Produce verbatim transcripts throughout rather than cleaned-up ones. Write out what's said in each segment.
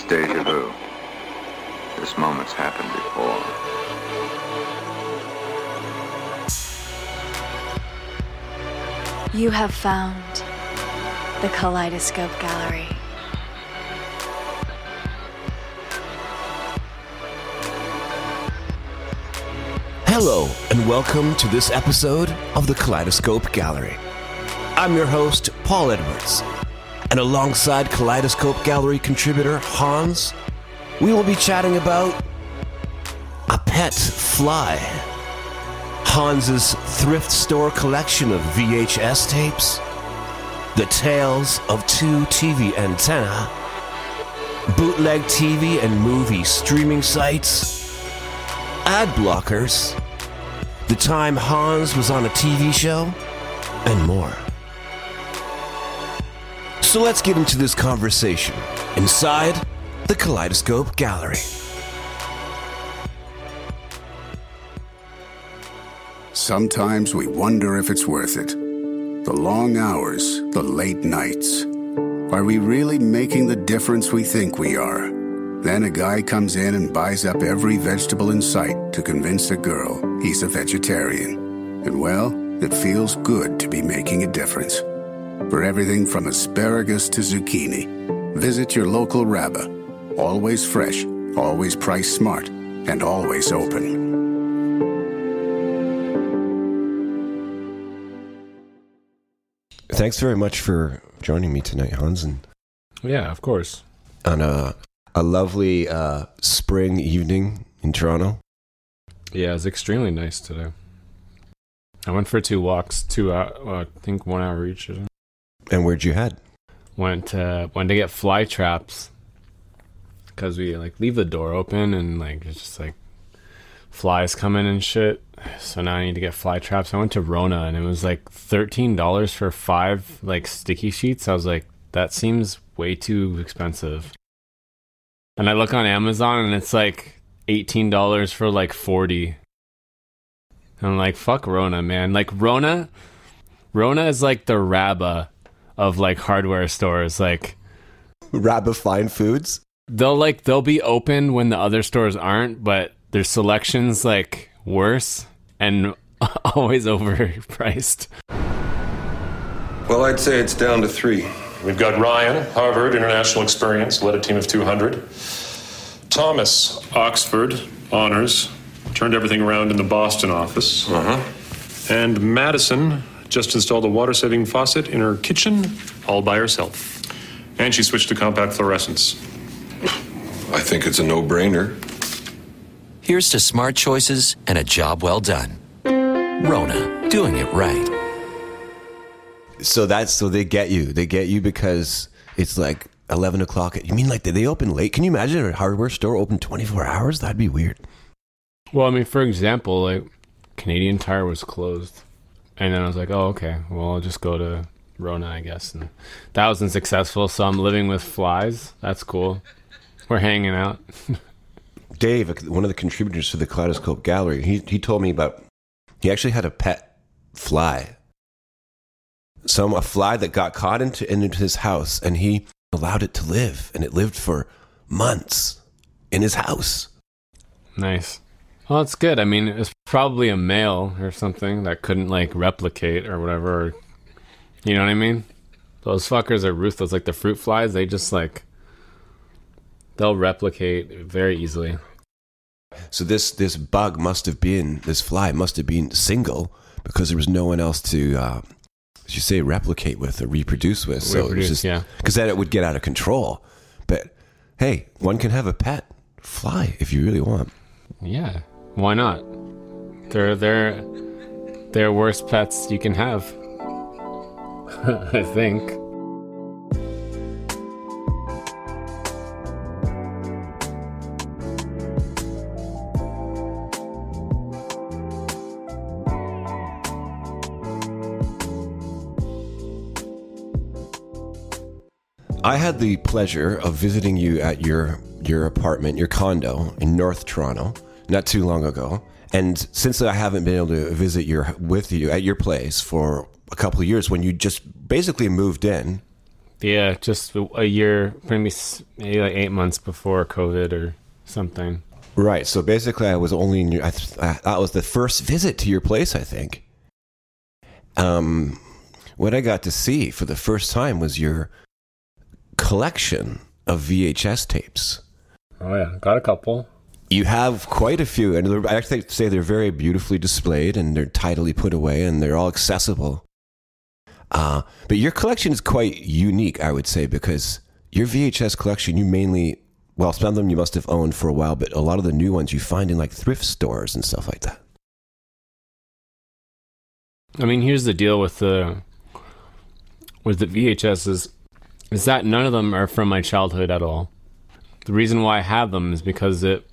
It's deja vu. This moment's happened before. You have found the Kaleidoscope Gallery. Hello, and welcome to this episode of the Kaleidoscope Gallery. I'm your host, Paul Edwards, and alongside Kaleidoscope Gallery contributor Hans, we will be chatting about a pet fly, Hans's thrift store collection of V H S tapes, the tales of two T V antenna, bootleg T V and movie streaming sites, ad blockers, the time Hans was on a T V show, and more. So let's get into this conversation inside the Kaleidoscope Gallery. Sometimes we wonder if it's worth it. The long hours, the late nights. Are we really making the difference we think we are? Then a guy comes in and buys up every vegetable in sight to convince a girl he's a vegetarian. And well, it feels good to be making a difference. For everything from asparagus to zucchini, visit your local Rabba. Always fresh, always priced smart, and always open. Thanks very much for joining me tonight, Hans, and yeah, of course. On a a lovely uh, spring evening in Toronto. Yeah, it's extremely nice today. I went for two walks, two hour, uh, I think one hour each. Or something. And where'd you head? Went uh, went to get fly traps because we like leave the door open and like it's just like flies coming and shit. So now I need to get fly traps. I went to Rona and it was like thirteen dollars for five like sticky sheets. I was like, that seems way too expensive. And I look on Amazon and it's like eighteen dollars for like forty. And I'm like, fuck Rona, man. Like Rona, Rona is like the Rabba of like hardware stores. Like Rabba Fine Foods. They'll like they'll be open when the other stores aren't, but their selection's like worse and always overpriced. Well, I'd say it's down to three. We've got Ryan, Harvard, international experience, led a team of two hundred. Thomas, Oxford, honors, turned everything around in the Boston office. Uh-huh. And Madison just installed a water-saving faucet in her kitchen all by herself. And she switched to compact fluorescence. I think it's a no-brainer. Here's to smart choices and a job well done. Rona, doing it right. So that's so they get you. They get you because it's like eleven o'clock. You mean like did they open late? Can you imagine a hardware store open twenty-four hours? That'd be weird. Well, I mean, for example, like Canadian Tire was closed, and then I was like, oh, okay. Well, I'll just go to Rona, I guess. And that wasn't successful. So I'm living with flies. That's cool. We're hanging out. Dave, one of the contributors to the Kaleidoscope Gallery, he he told me about he actually had a pet fly. Some a fly that got caught into into his house, and he allowed it to live, and it lived for months in his house. Nice. Well, it's good. I mean, it's probably a male or something that couldn't like replicate or whatever. Or, you know what I mean? Those fuckers are ruthless. Like the fruit flies, they just like they'll replicate very easily. So this this bug must have been this fly must have been single because there was no one else to. Uh, as you say, replicate with or reproduce with. So reproduce, it was just, yeah. Because then it would get out of control. But hey, one can have a pet fly if you really want. Yeah, why not? They're they're they're worst pets you can have. I think. I had the pleasure of visiting you at your your apartment, your condo in North Toronto, not too long ago. And since I haven't been able to visit your with you at your place for a couple of years, when you just basically moved in, Yeah, just a year, maybe maybe like eight months before COVID or something. Right. So basically, I was only in your. I th- I, that was the first visit to your place, I think. Um, what I got to see for the first time was your collection of V H S tapes. Oh yeah, got a couple. You have quite a few, and I actually say they're very beautifully displayed, and they're tidily put away, and they're all accessible. Uh, but your collection is quite unique, I would say, because your V H S collection, you mainly, well, some of them you must have owned for a while, but a lot of the new ones you find in like thrift stores and stuff like that. I mean, here's the deal with the with the V H Ss, is that none of them are from my childhood at all. The reason why I have them is because it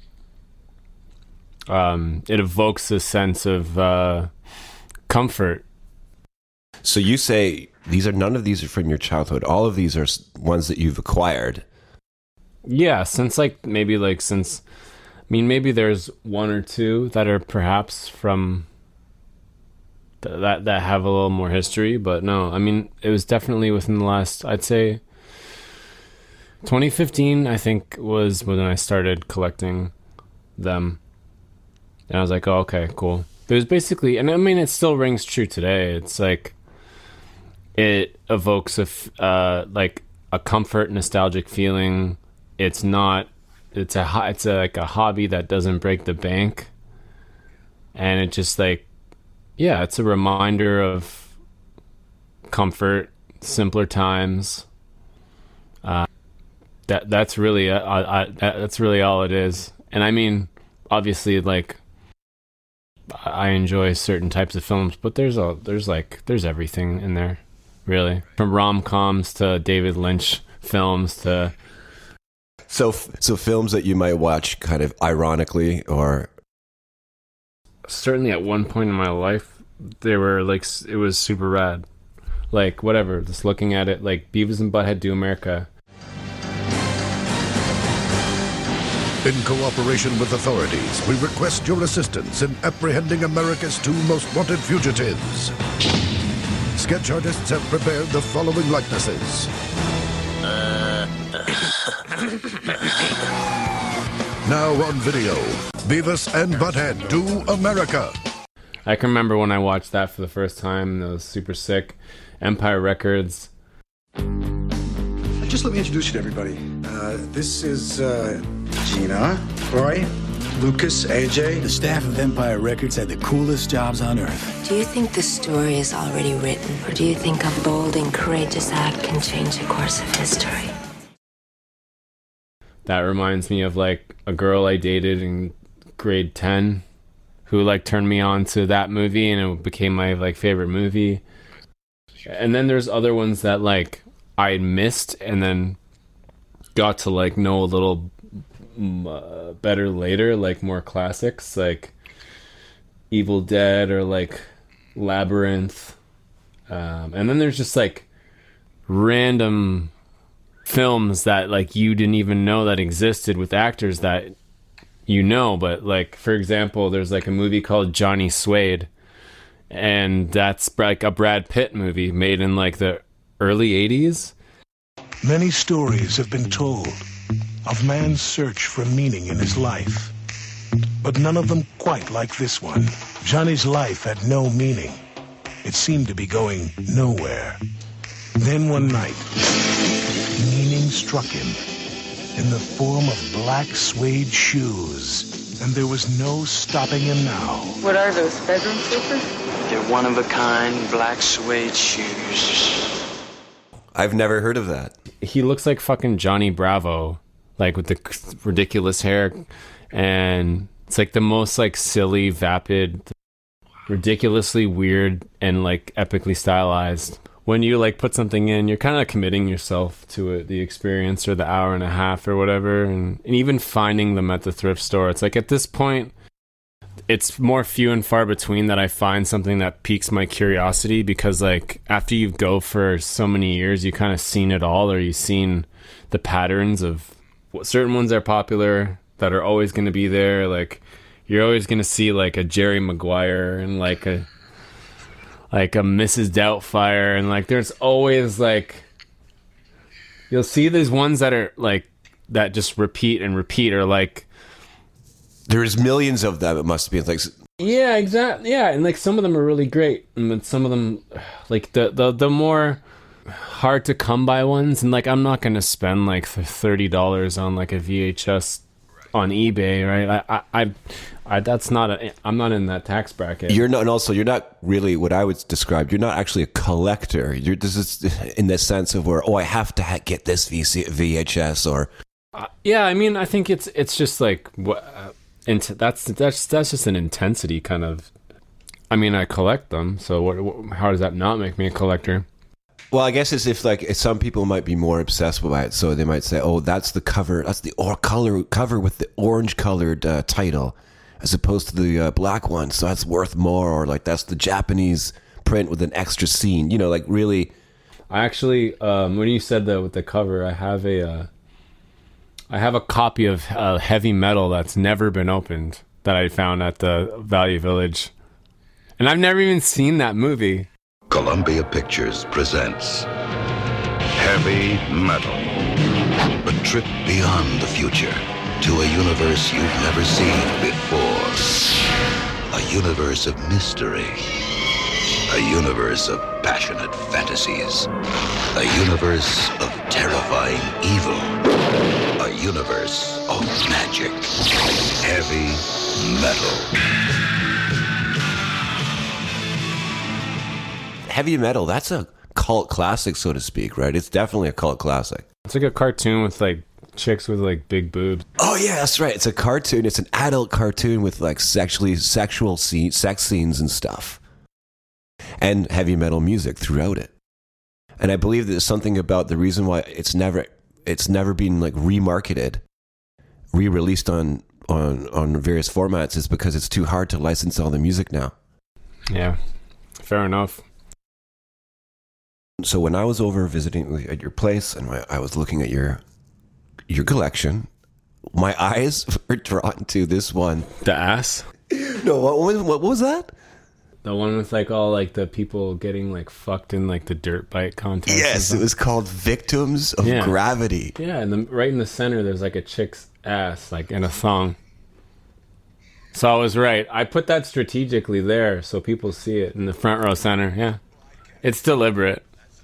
um, it evokes a sense of uh, comfort. So you say these are none of these are from your childhood. All of these are ones that you've acquired. Yeah, since like maybe like since I mean maybe there's one or two that are perhaps from th- that that have a little more history, but no, I mean it was definitely within the last, I'd say twenty fifteen, I think, was when I started collecting them. And I was like, oh, okay, cool. It was basically, and I mean it still rings true today. It's like it evokes a f- uh, like a comfort, nostalgic feeling. It's not. It's a. ho- It's a, like a hobby that doesn't break the bank, and it just like, yeah, it's a reminder of comfort, simpler times. Uh, that that's really uh, I, I, that's really all it is. And I mean, obviously, like I enjoy certain types of films, but there's a there's like there's everything in there. Really, from rom-coms to David Lynch films to so so films that you might watch kind of ironically, or certainly at one point in my life they were like it was super rad, like whatever, just looking at it, like Beavis and Butthead Do America. In cooperation with authorities, we request your assistance in apprehending America's two most wanted fugitives. Sketch artists have prepared the following likenesses. Now on video, Beavis and Butthead Do America. I can remember when I watched that for the first time. That was super sick. Empire Records. Just let me introduce you to everybody. Uh, this is uh, Gina, Roy, Lucas, A J. The staff of Empire Records had the coolest jobs on Earth. Do you think the story is already written, or do you think a bold and courageous act can change the course of history? That reminds me of like a girl I dated in grade ten who like turned me on to that movie, and it became my like favorite movie. And then there's other ones that like I missed and then got to like know a little uh, better later, like more classics like Evil Dead or like Labyrinth. Um, and then there's just like random films that like you didn't even know that existed with actors that you know. But like, for example, there's like a movie called Johnny Suede, and that's like a Brad Pitt movie made in like the early eighties. Many stories have been told of man's search for meaning in his life, but none of them quite like this one. Johnny's life had no meaning. It seemed to be going nowhere. Then one night, meaning struck him in the form of black suede shoes, and there was no stopping him now. What are those, bedroom slippers? They're one-of-a-kind black suede shoes. I've never heard of that. He looks like fucking Johnny Bravo, like with the ridiculous hair, and it's like the most like silly, vapid, ridiculously weird, and like epically stylized. When you like put something in, you're kind of committing yourself to it, the experience or the hour and a half or whatever, and, and even finding them at the thrift store. It's like at this point, it's more few and far between that I find something that piques my curiosity, because like after you go for so many years, you kind of seen it all, or you've seen the patterns of what certain ones are popular that are always going to be there. Like you're always going to see like a Jerry Maguire and like a like a Missus Doubtfire, and like there's always like you'll see these ones that are like that just repeat and repeat, or like there's millions of them. It must be. It's like yeah, exactly. Yeah, and like some of them are really great, and then some of them, like the the the more hard to come by ones, and like I'm not gonna spend like thirty dollars on like a V H S on eBay, right? I, I, I, I that's not a. I'm not in that tax bracket. You're not, and also you're not really what I would describe. You're not actually a collector. You're this is in the sense of where oh, I have to ha- get this V C, V H S or. Uh, yeah, I mean, I think it's it's just like what, uh, int- that's that's that's just an intensity kind of. I mean, I collect them, so what, what? How does that not make me a collector? Well, I guess it's if like some people might be more obsessed by it, so they might say, "Oh, that's the cover. That's the or color cover with the orange colored uh, title, as opposed to the uh, black one. So that's worth more." Or like that's the Japanese print with an extra scene. You know, like really. I actually, um, when you said that with the cover, I have a, uh, I have a copy of uh, Heavy Metal that's never been opened that I found at the Value Village, and I've never even seen that movie. Columbia Pictures presents Heavy Metal. A trip beyond the future to a universe you've never seen before. A universe of mystery. A universe of passionate fantasies. A universe of terrifying evil. A universe of magic. Heavy Metal. Heavy Metal, that's a cult classic, so to speak, right? It's definitely a cult classic. It's like a cartoon with like chicks with like big boobs. Oh yeah, that's right. It's a cartoon. It's an adult cartoon with like sexually sexual scene, sex scenes and stuff, and heavy metal music throughout it. And I believe there's something about the reason why it's never it's never been like remarketed, re-released on on on various formats is because it's too hard to license all the music now. Yeah, fair enough. So when I was over visiting at your place and I was looking at your your collection, my eyes were drawn to this one. The ass? No, what, what, what was that? The one with like all like the people getting like fucked in like the dirt bike contest. Yes, it was called Victims of yeah. Gravity. Yeah, and the, right in the center there's like a chick's ass like in a thong. So I was right. I put that strategically there so people see it in the front row center. Yeah, it's deliberate.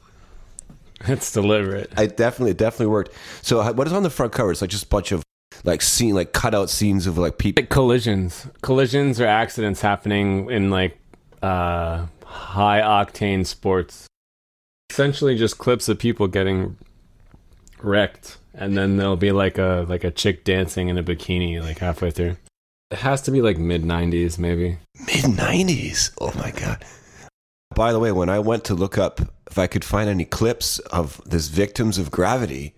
It's deliberate. I definitely, it definitely worked. So, what is on the front cover? It's like just a bunch of like scene, like cutout scenes of like people. Like collisions, collisions or accidents happening in like uh, high octane sports. Essentially, just clips of people getting wrecked, and then there'll be like a like a chick dancing in a bikini like halfway through. It has to be like mid nineties, maybe. Mid nineties. Oh my god. By the way, when I went to look up if I could find any clips of this Victims of Gravity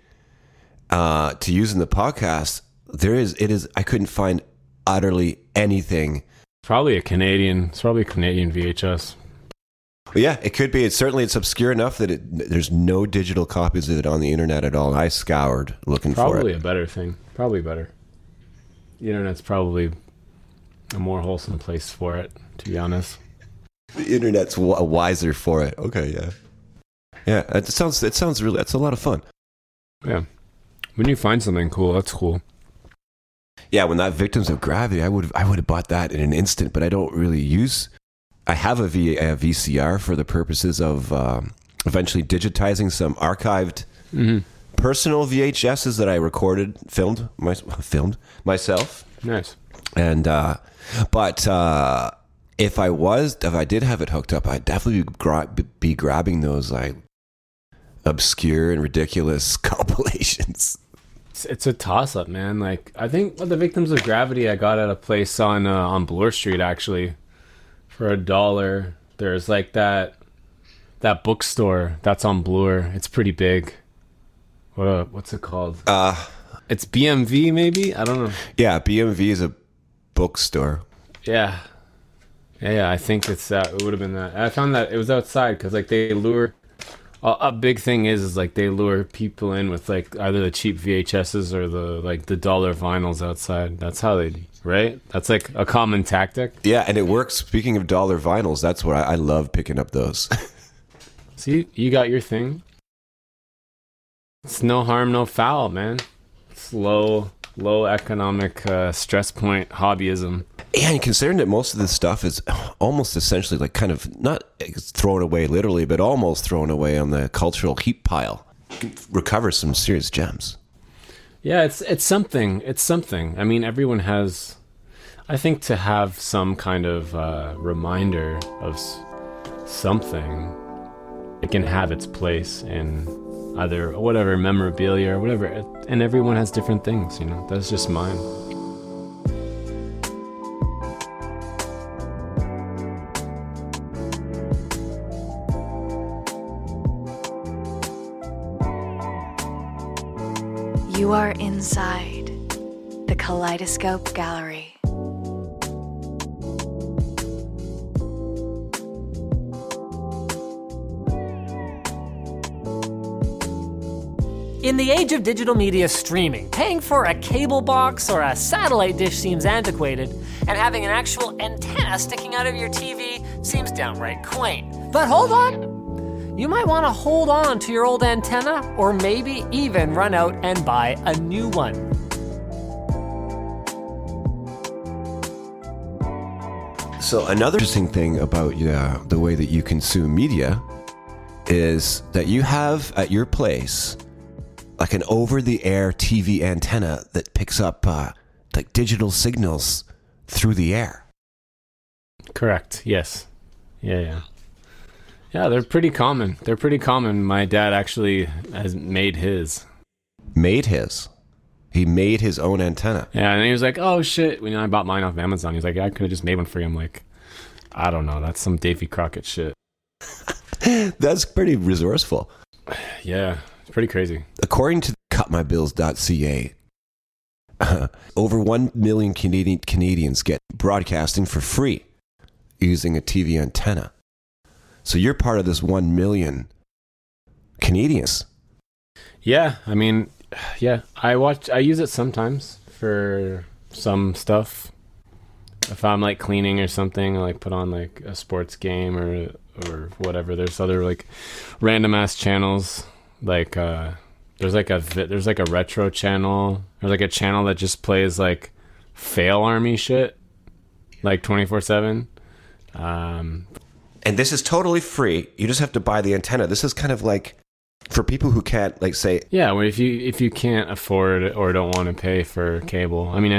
uh, to use in the podcast, there is, it is, I couldn't find utterly anything. Probably a Canadian, it's probably a Canadian V H S. But yeah, it could be. It's certainly, it's obscure enough that it, there's no digital copies of it on the internet at all. I scoured looking probably for it. Probably a better thing. Probably better. The internet's probably a more wholesome place for it, to be honest. The internet's w- wiser for it. Okay, yeah. Yeah, it sounds it sounds really, that's a lot of fun. Yeah. When you find something cool, that's cool. Yeah, when that Victims of Gravity, I would I would have bought that in an instant, but I don't really use, I have a, v, a V C R for the purposes of um, eventually digitizing some archived mm-hmm. personal V H S's that I recorded, filmed, my, filmed myself. Nice. And, uh, but, uh, if I was, if I did have it hooked up, I'd definitely be, gra- be grabbing those like obscure and ridiculous compilations. It's, it's a toss-up, man. Like I think well, the Victims of Gravity I got at a place on uh, on Bloor Street actually for a dollar. There's like that that bookstore that's on Bloor. It's pretty big. What uh, what's it called? Uh it's B M V maybe. I don't know. Yeah, B M V is a bookstore. Yeah. Yeah, yeah, I think it's that. It would have been that. I found that it was outside because like they lure. A, a big thing is is like they lure people in with like either the cheap V H S's or the like the dollar vinyls outside. That's how they right. That's like a common tactic. Yeah, and it works. Speaking of dollar vinyls, that's where I, I love picking up those. See, you got your thing. it's no harm, no foul, man. It's low, low economic uh, stress point hobbyism. Yeah, and considering that most of this stuff is almost essentially like kind of not thrown away literally, but almost thrown away on the cultural heap pile, you can recover some serious gems. Yeah, it's it's something. It's something. I mean, everyone has. I think to have some kind of uh, reminder of s- something, it can have its place in either whatever memorabilia or whatever. And everyone has different things, you know. That's just mine. You are inside the Kaleidoscope Gallery. In the age of digital media streaming, paying for a cable box or a satellite dish seems antiquated, and having an actual antenna sticking out of your T V seems downright quaint. But hold on! You might want to hold on to your old antenna, or maybe even run out and buy a new one. So another interesting thing about uh, the way that you consume media is that you have at your place like an over-the-air T V antenna that picks up uh, like digital signals through the air. Correct. Yes. Yeah, yeah. Yeah, they're pretty common. They're pretty common. My dad actually has made his. Made his? He made his own antenna. Yeah, and he was like, oh, shit. You know, I bought mine off Amazon. He was like, yeah, I could have just made one for you. I'm like, I don't know. That's some Davy Crockett shit. That's pretty resourceful. Yeah, it's pretty crazy. According to cut my bills dot c a, uh, over one million Canadian Canadians get broadcasting for free using a T V antenna. So you're part of this one million Canadians. Yeah, I mean, yeah, I watch. I use it sometimes for some stuff. If I'm like cleaning or something, I like put on like a sports game or or whatever. There's other like random ass channels. Like uh, there's like a there's like a retro channel. There's like a channel that just plays like fail army shit, like twenty-four seven. Um. And this is totally free. You just have to buy the antenna. This is kind of like for people who can't, like, say... Yeah, well, if you if you can't afford or don't want to pay for cable, I mean,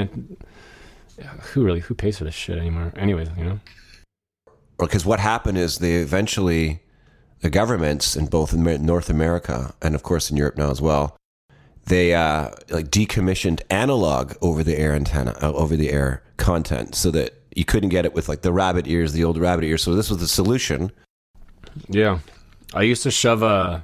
it, who really, who pays for this shit anymore? Anyways, you know? Because what happened is they eventually, the governments in both North America and, of course, in Europe now as well, they uh, like decommissioned analog over-the-air antenna, uh, over-the-air content so that you couldn't get it with like the rabbit ears, the old rabbit ears. So this was the solution. Yeah. I used to shove a,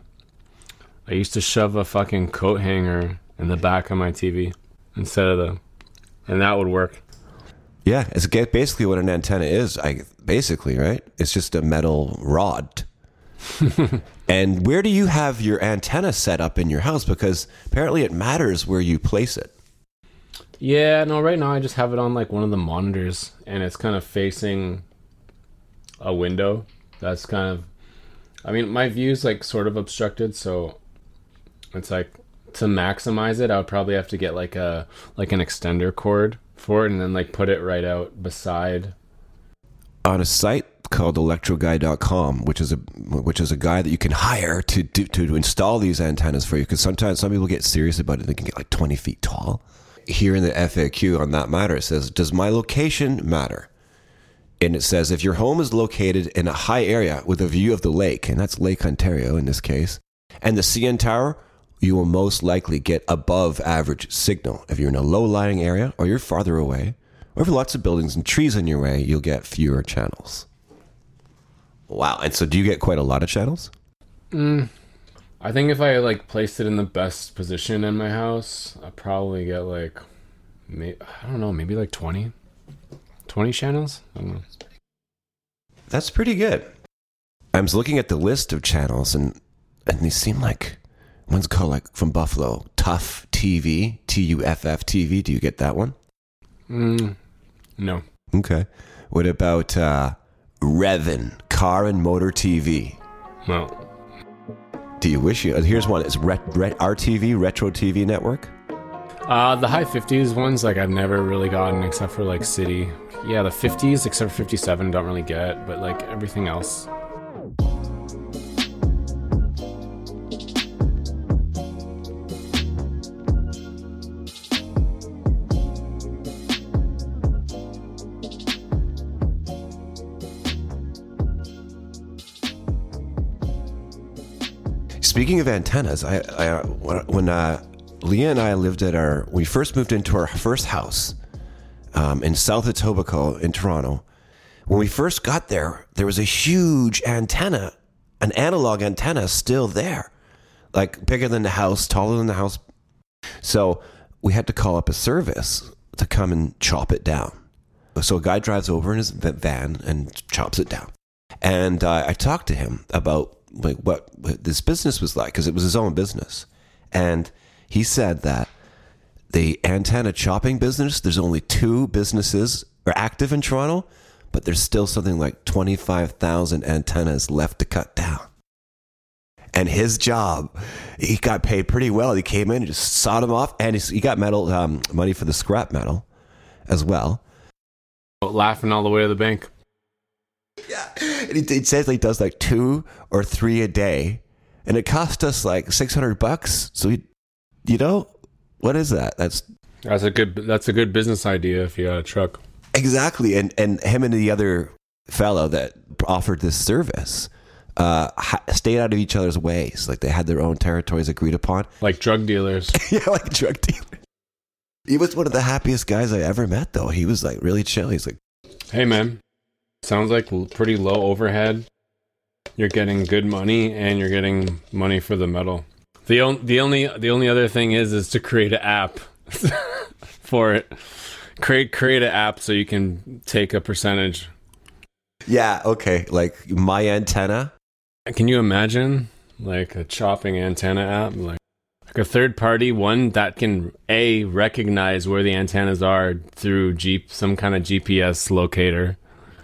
I used to shove a fucking coat hanger in the back of my T V instead of the, and that would work. Yeah. It's basically what an antenna is. I basically, right? It's just a metal rod. And where do you have your antenna set up in your house? Because apparently it matters where you place it. Yeah, no, right now I just have it on like one of the monitors and it's kind of facing a window. That's kind of, I mean, my view's like sort of obstructed, so it's like to maximize it, I would probably have to get like a like an extender cord for it and then like put it right out beside. On a site called electro guy dot com, which is a which is a guy that you can hire to do, to install these antennas for you, because sometimes some people get serious about it. They can get like twenty feet tall. Here in the F A Q on that matter, it says, does my location matter? And it says, if your home is located in a high area with a view of the lake, and that's Lake Ontario in this case, and the C N Tower, you will most likely get above average signal. If you're in a low-lying area, or you're farther away, or if lots of buildings and trees in your way, you'll get fewer channels. Wow. And so do you get quite a lot of channels? Mm. I think if I like placed it in the best position in my house, I probably get like, may, I don't know, maybe like twenty, twenty channels. I don't know. That's pretty good. I was looking at the list of channels, and and they seem like one's called like from Buffalo, Tough T V, T U F F T V. Do you get that one? Mm, no. Okay. What about uh, Revin, Car and Motor T V? No. do you wish you? Here's one. It's Ret, Ret, R T V, Retro T V Network. Uh, the high fifties ones, like I've never really gotten except for like City. Yeah, the fifties, except for fifty-seven, don't really get, but like everything else. Speaking of antennas, I, I when uh, Leah and I lived at our, we first moved into our first house um, in South Etobicoke in Toronto. When we first got there, there was a huge antenna, an analog antenna still there, like bigger than the house, taller than the house. So we had to call up a service to come and chop it down. So a guy drives over in his van and chops it down. And uh, I talked to him about like what this business was like, because it was his own business. And he said that the antenna chopping business, there's only two businesses are active in Toronto, but there's still something like twenty-five thousand antennas left to cut down. And his job, he got paid pretty well. He came in and just sawed them off, and he got metal um, money for the scrap metal as well. Laughing all the way to the bank. Yeah, it, it says he does like two or three a day, and it cost us like six hundred bucks. So we, you know, what is that? That's that's a good that's a good business idea if you got a truck. Exactly, and and him and the other fellow that offered this service uh, stayed out of each other's ways. Like they had their own territories agreed upon, like drug dealers. Yeah, like drug dealers. He was one of the happiest guys I ever met, though. He was like really chill. He's like, "Hey, man." Sounds like pretty low overhead. You're getting good money, and you're getting money for the metal. The only the only the only other thing is is to create an app for it. Create create an app so you can take a percentage. Yeah. Okay. Like my antenna. Can you imagine like a chopping antenna app, like like a third party one that can a recognize where the antennas are through Jeep some kind of G P S locator.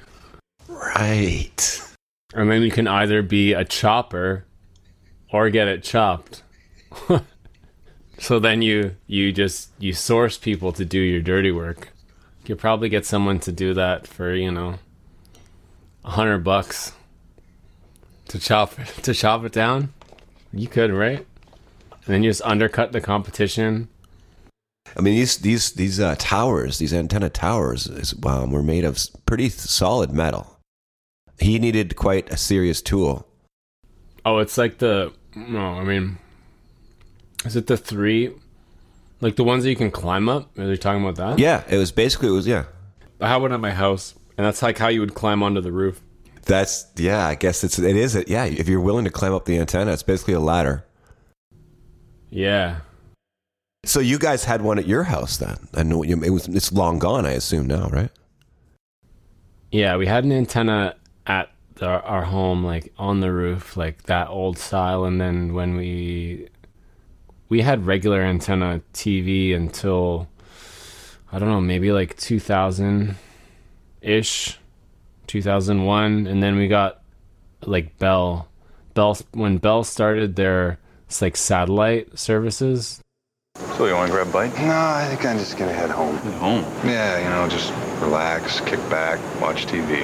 Right. And then you can either be a chopper or get it chopped. So then you you just you source people to do your dirty work. You could probably get someone to do that for, you know, a hundred bucks to chop to chop it down. You could, right? And then you just undercut the competition. I mean, these these these uh, towers, these antenna towers, is, um, were made of pretty solid metal. He needed quite a serious tool. Oh, it's like the no, I mean, is it the three, like the ones that you can climb up? Are they talking about that? Yeah, it was basically it was yeah. I have one at my house, and that's like how you would climb onto the roof. That's yeah. I guess it's it is it. Yeah, if you're willing to climb up the antenna, it's basically a ladder. Yeah. So you guys had one at your house then? I know it was. It's long gone, I assume now, right? Yeah, we had an antenna at the, our home, like on the roof, like that old style. And then when we we had regular antenna T V until I don't know, maybe like two thousand ish, two thousand one, and then we got like Bell. Bell when Bell started their it's like satellite services. So you want to grab a bite? No, I think I'm just gonna head home. Head home? Yeah, you know, just relax, kick back, watch T V.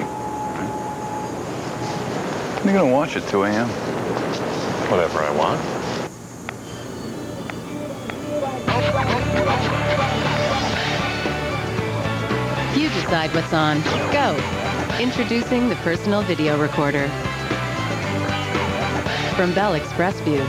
You're gonna watch at two a.m. Whatever I want. You decide what's on. Go. Introducing the personal video recorder from Bell Express View.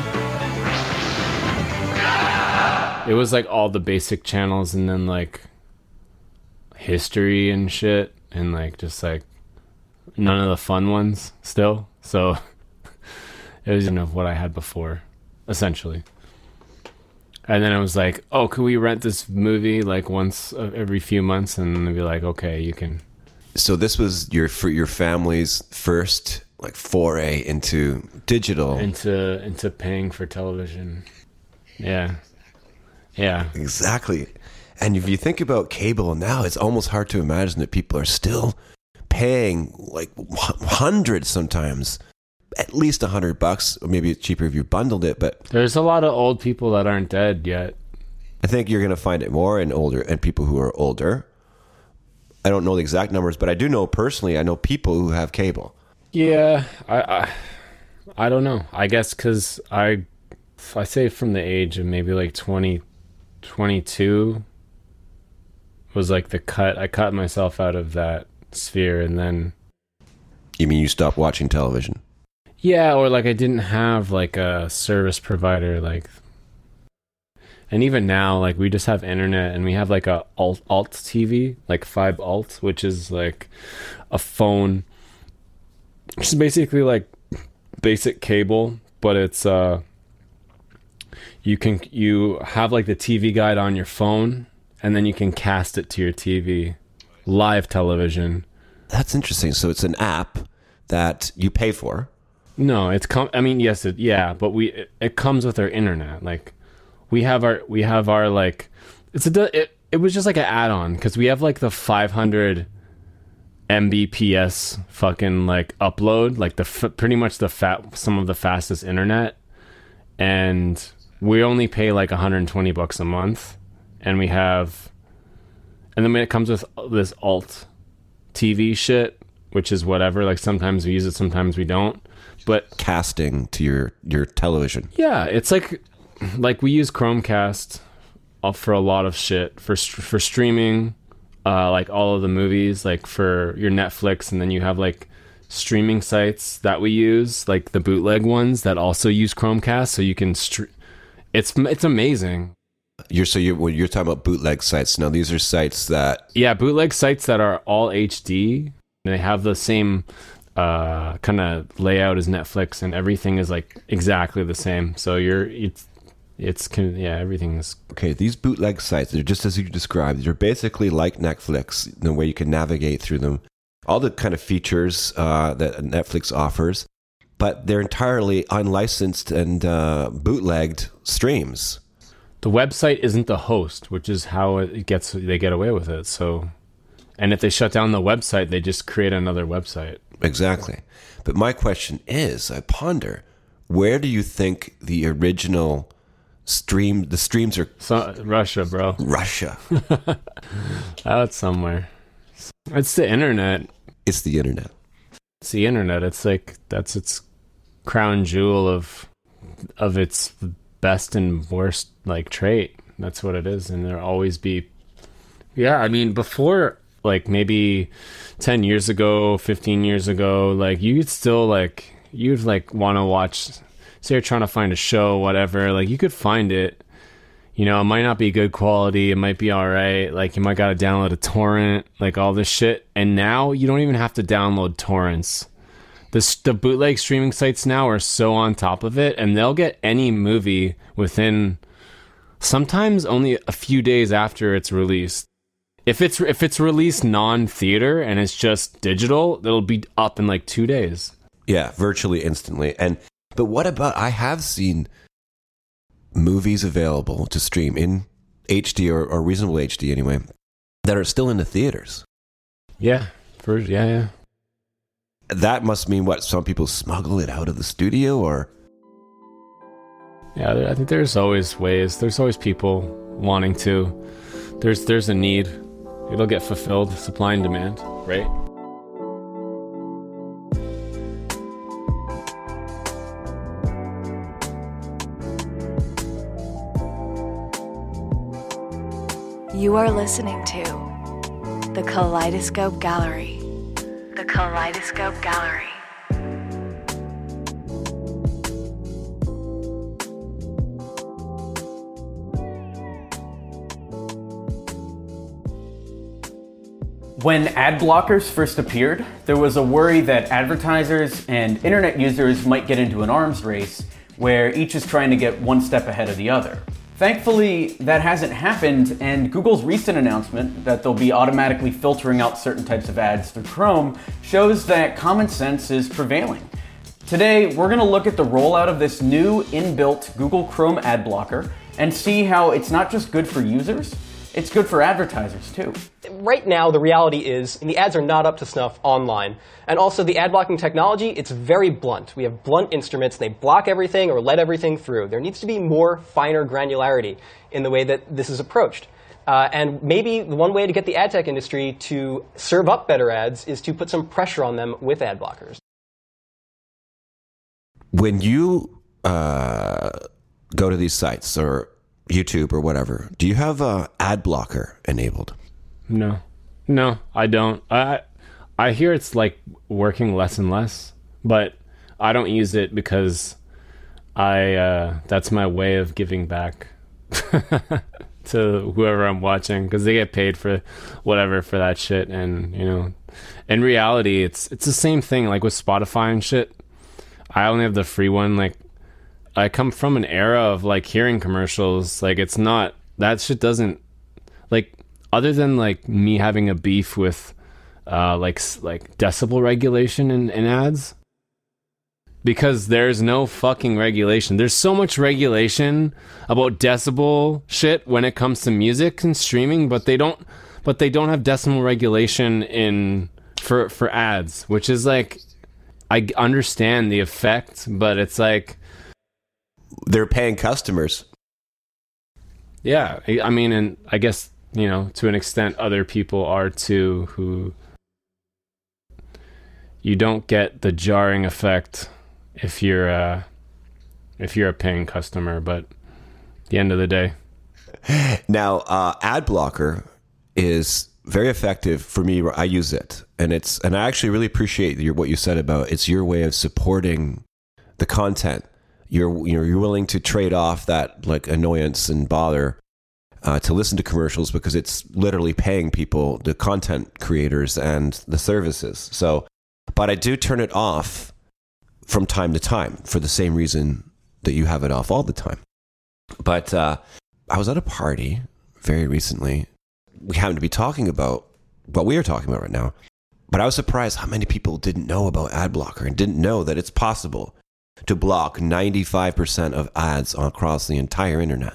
It was like all the basic channels and then like history and shit and like just like none of the fun ones still. So it was enough what I had before, essentially. And then I was like, oh, could we rent this movie like once every few months? And they'd be like, okay, you can. So this was your for your family's first like foray into digital, into into paying for television. Yeah. Yeah, exactly. And if you think about cable now, it's almost hard to imagine that people are still paying like hundreds sometimes at least a hundred bucks, or maybe it's cheaper if you bundled it. But there's a lot of old people that aren't dead yet. I think you're going to find it more in older and people who are older. I don't know the exact numbers, but I do know personally, I know people who have cable. Yeah, I, I, I don't know. I guess because I, I say from the age of maybe like twenty, twenty-two was like the cut. I cut myself out of that sphere, and then. You mean you stopped watching television? Yeah, or like I didn't have like a service provider, like. And even now, like, we just have internet, and we have, like, a alt, alt T V, like, Fibe Alt, which is, like, a phone. It's basically, like, basic cable, but it's, uh, you can, you have, like, the T V guide on your phone, and then you can cast it to your T V. Live television. That's interesting. So it's an app that you pay for? No, it's, com- I mean, yes, it, yeah, but we, it, it comes with our internet, like... We have our, we have our, like, it's a, it, it was just like an add-on, because we have, like, the five hundred megabits per second fucking, like, upload, like, the, pretty much the fat, some of the fastest internet, and we only pay, like, one hundred twenty bucks a month, and we have, and then when it comes with this alt T V shit, which is whatever, like, sometimes we use it, sometimes we don't, but... Casting to your, your television. Yeah, it's like... Like, we use Chromecast for a lot of shit. For for streaming, uh, like, all of the movies, like, for your Netflix, and then you have, like, streaming sites that we use, like, the bootleg ones that also use Chromecast, so you can... Str- it's it's amazing. You're so you're, well, you're talking about bootleg sites. Now, these are sites that... Yeah, bootleg sites that are all H D. They have the same... Uh, kind of layout as Netflix, and everything is, like, exactly the same. So you're... It's, It's, yeah, everything's... Okay, these bootleg sites, they're just as you described. They're basically like Netflix, in the way you can navigate through them. All the kind of features uh, that Netflix offers, but they're entirely unlicensed and uh, bootlegged streams. The website isn't the host, which is how it gets they get away with it. So, and if they shut down the website, they just create another website. Exactly. But my question is, I ponder, where do you think the original... Stream the streams are so, Russia, bro. Russia. Out somewhere. It's the internet. It's the internet. It's the internet. It's like that's its crown jewel of of its best and worst like trait. That's what it is, and there'll always be. Yeah, I mean, before like maybe ten years ago, fifteen years ago, like you'd still like you'd like want to watch. So you're trying to find a show, whatever, like you could find it, you know, it might not be good quality. It might be all right. Like you might got to download a torrent, like all this shit. And now you don't even have to download torrents. The, the bootleg streaming sites now are so on top of it, and they'll get any movie within sometimes only a few days after it's released. If it's, if it's released non-theater and it's just digital, it'll be up in like two days. Yeah, virtually instantly. And But what about, I have seen movies available to stream in H D or, or reasonable H D anyway, that are still in the theaters. Yeah, for, yeah, yeah. That must mean what? Some people smuggle it out of the studio or? Yeah, I think there's always ways. There's always people wanting to. There's, there's a need. It'll get fulfilled, supply and demand, right? You are listening to the Kaleidoscope Gallery. The Kaleidoscope Gallery. When ad blockers first appeared, there was a worry that advertisers and internet users might get into an arms race where each is trying to get one step ahead of the other. Thankfully, that hasn't happened, and Google's recent announcement that they'll be automatically filtering out certain types of ads through Chrome shows that common sense is prevailing. Today, we're going to look at the rollout of this new inbuilt Google Chrome ad blocker and see how it's not just good for users, it's good for advertisers too. Right now, the reality is the ads are not up to snuff online. And also the ad blocking technology, it's very blunt. We have blunt instruments. They block everything or let everything through. There needs to be more finer granularity in the way that this is approached. Uh, and maybe the one way to get the ad tech industry to serve up better ads is to put some pressure on them with ad blockers. When you uh, go to these sites or YouTube or whatever, do you have a ad blocker enabled? No, no, I don't. I I hear it's like working less and less, but I don't use it because I uh, that's my way of giving back to whoever I'm watching, because they get paid for whatever for that shit. And you know, in reality, it's it's the same thing. Like with Spotify and shit, I only have the free one. Like, I come from an era of like hearing commercials. Like, it's not, that shit doesn't, like, other than like me having a beef with uh like like decibel regulation in, in ads, because there's no fucking regulation. There's so much regulation about decibel shit when it comes to music and streaming, but they don't but they don't have decimal regulation in for for ads, which is like, I understand the effect, but it's like they're paying customers. Yeah, I mean, and I guess, you know, to an extent, other people are too, who you don't get the jarring effect if you're uh, if you're a paying customer. But at the end of the day, now uh, ad blocker is very effective for me. I use it, and it's and I actually really appreciate your, what you said about it's your way of supporting the content. You're you know you're willing to trade off that like annoyance and bother uh, to listen to commercials, because it's literally paying people, the content creators and the services. So, but I do turn it off from time to time for the same reason that you have it off all the time. But uh, I was at a party very recently. We happened to be talking about what we are talking about right now, but I was surprised how many people didn't know about ad blocker and didn't know that it's possible to block ninety-five percent of ads across the entire internet.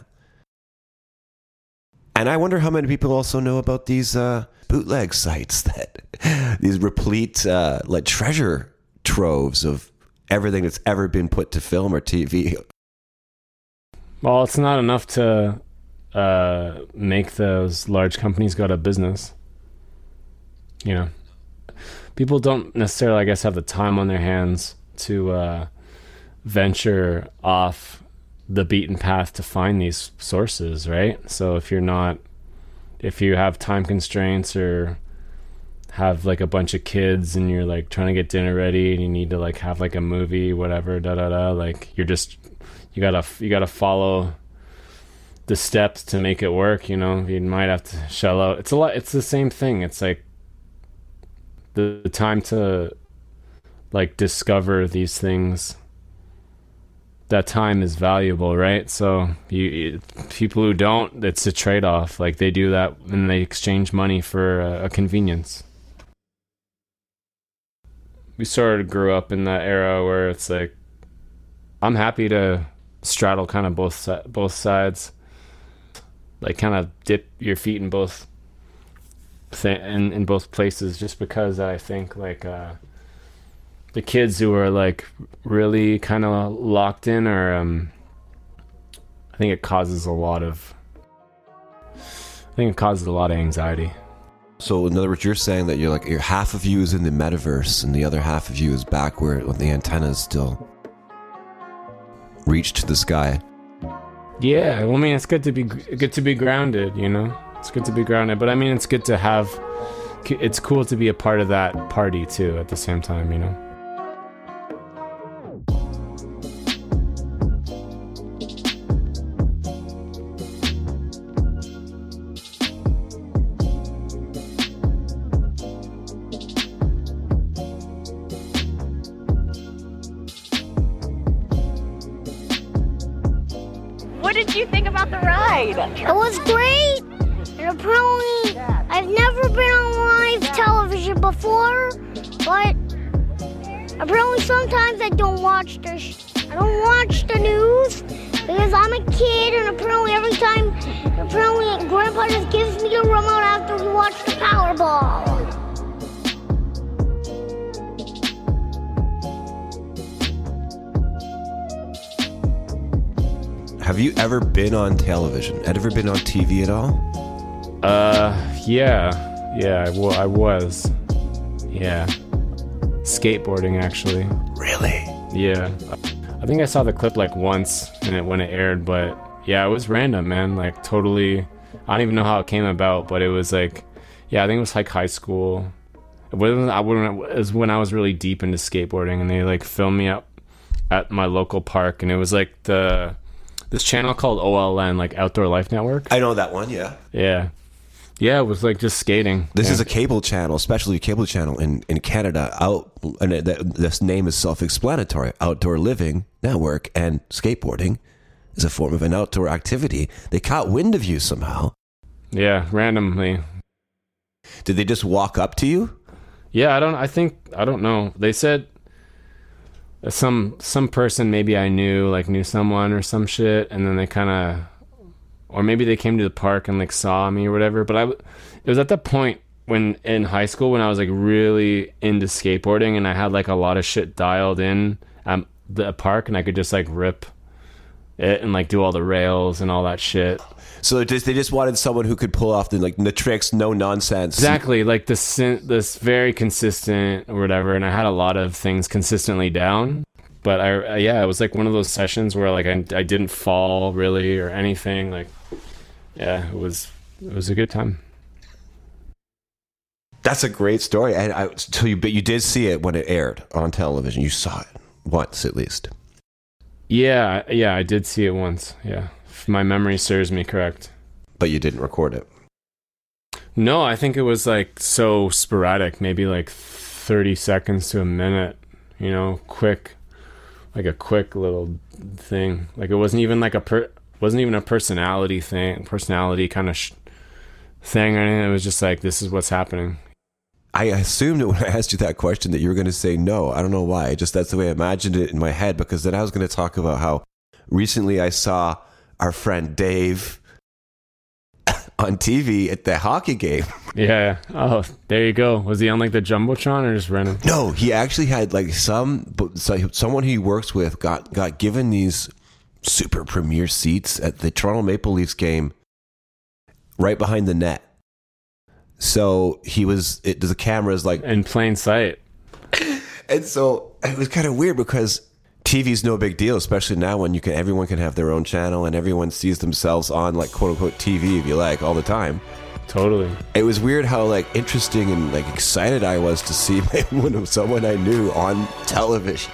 And I wonder how many people also know about these uh, bootleg sites, that these replete uh, like treasure troves of everything that's ever been put to film or T V. Well, it's not enough to uh, make those large companies go out of business. You know, people don't necessarily, I guess, have the time on their hands to uh, venture off the beaten path to find these sources, right? So if you're not, if you have time constraints or have like a bunch of kids and you're like trying to get dinner ready and you need to like have like a movie, whatever, da da da, like you're just, you gotta, you gotta follow the steps to make it work. You know, you might have to shell out. It's a lot. It's the same thing. It's like the, the time to like discover these things. That time is valuable, right? So you, you people who don't, it's a trade-off. Like they do that and they exchange money for a, a convenience. We sort of grew up in that era where it's like, I'm happy to straddle kind of both both sides, like kind of dip your feet in both th- in in both places, just because I think like uh, the kids who are like really kind of locked in, or um, I think it causes a lot of I think it causes a lot of anxiety. So in other words, you're saying that you're like, you're half of you is in the metaverse and the other half of you is back where the antennas still reach to the sky. Yeah, well, I mean, it's good to be good to be grounded, you know. It's good to be grounded, but I mean, it's good to have. It's cool to be a part of that party too at the same time, you know. What did you think about the ride? It was great. And apparently, I've never been on live television before, but apparently sometimes I don't watch the sh- I don't watch the news because I'm a kid, and apparently every time, apparently Grandpa just gives your remote after you watch the Powerball. Have you ever been on television? Ever been on T V at all? Uh, yeah. Yeah, I, w- I was. Yeah. Skateboarding, actually. Really? Yeah. I think I saw the clip like once and it, when it aired, but yeah, it was random, man. Like totally, I don't even know how it came about, but it was like, yeah, I think it was like high school. It was, I wouldn't, it was when I was really deep into skateboarding, and they like filmed me up at my local park, and it was like the, this channel called O L N, like Outdoor Life Network. I know that one, yeah. Yeah. Yeah, it was like just skating. This yeah. is a cable channel, especially a cable channel in, in Canada. Out, and it, this name is self-explanatory. Outdoor Living Network, and skateboarding is a form of an outdoor activity. They caught wind of you somehow. Yeah, randomly. Did they just walk up to you? Yeah, I don't. I think I don't know. They said some some person maybe I knew, like knew someone or some shit, and then they kind of. Or maybe they came to the park and like saw me or whatever. But I, it was at the point when in high school when I was like really into skateboarding, and I had like a lot of shit dialed in at the park, and I could just like rip it and like do all the rails and all that shit. So they just, they just wanted someone who could pull off the like the tricks, no nonsense. Exactly, like this this very consistent or whatever. And I had a lot of things consistently down. But I, yeah, it was like one of those sessions where like I, I didn't fall really or anything. Like, yeah, it was it was a good time. That's a great story. And I, so you, but you did see it when it aired on television. You saw it once at least. Yeah, yeah, I did see it once. Yeah, if my memory serves me correct. But you didn't record it. No, I think it was like so sporadic, maybe like thirty seconds to a minute. You know, quick. Like a quick little thing. Like it wasn't even like a per wasn't even a personality thing, personality kind of sh- thing or anything. It was just like, this is what's happening. I assumed when I asked you that question that you were going to say no. I don't know why. It just that's the way I imagined it in my head, because then I was going to talk about how recently I saw our friend Dave on T V at the hockey game. Yeah. Oh, there you go. Was he on like the Jumbotron or just random? No, he actually had like some, so someone he works with got, got given these super premier seats at the Toronto Maple Leafs game right behind the net. So he was, it, the camera's like in plain sight. And so it was kind of weird because T V's no big deal, especially now when you can, everyone can have their own channel and everyone sees themselves on like quote unquote T V, if you like, all the time. Totally. It was weird how like interesting and like excited I was to see one of someone I knew on television.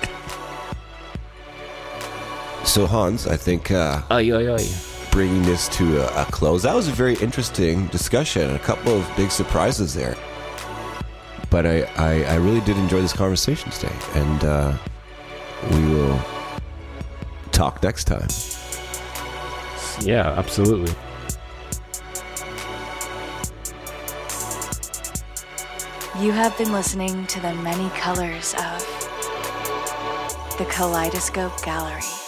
So Hans, I think uh, oy, oy, oy. bringing this to a, a close. That was a very interesting discussion. A couple of big surprises there. But I, I, I really did enjoy this conversation today, and uh, we will talk next time. Yeah, absolutely. You have been listening to the many colors of the Kaleidoscope Gallery.